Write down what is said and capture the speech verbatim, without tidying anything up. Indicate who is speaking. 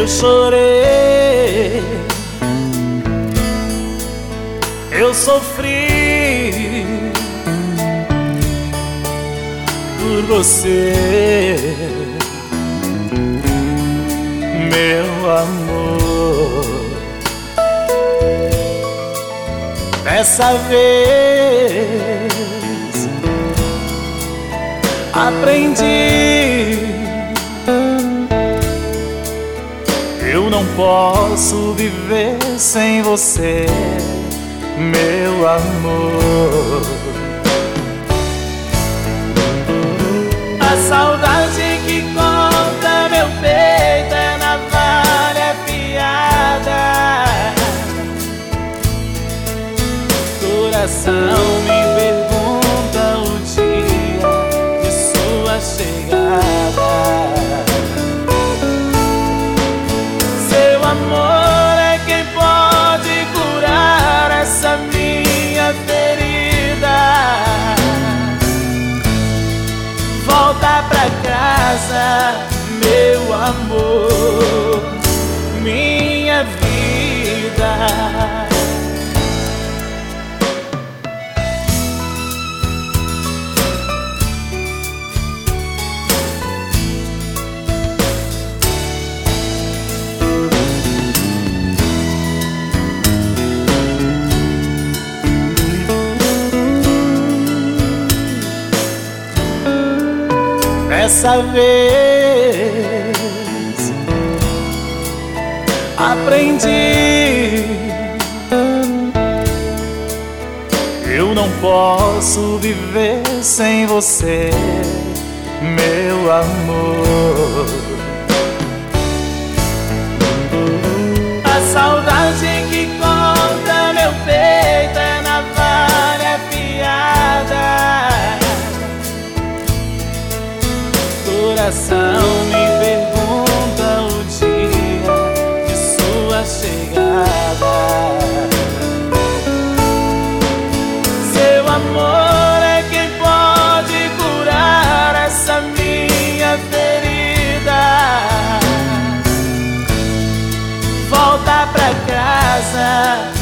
Speaker 1: chorei, eu sofri por você, meu amor. Dessa vez aprendi, eu não posso viver sem você, meu amor. A saudade que corta meu peito é navalha afiada. Coração me pergunta o dia de sua chegada. Seu amor é quem pode curar essa minha ferida. Volta pra casa, meu amor, minha vida. Dessa vez aprendi, eu não posso viver sem você, meu amor. A saudade que corta meu peito é navalha afiada. Coração me pergunta o dia de sua chegada. Seu amor é quem pode curar essa minha ferida. Volta pra casa,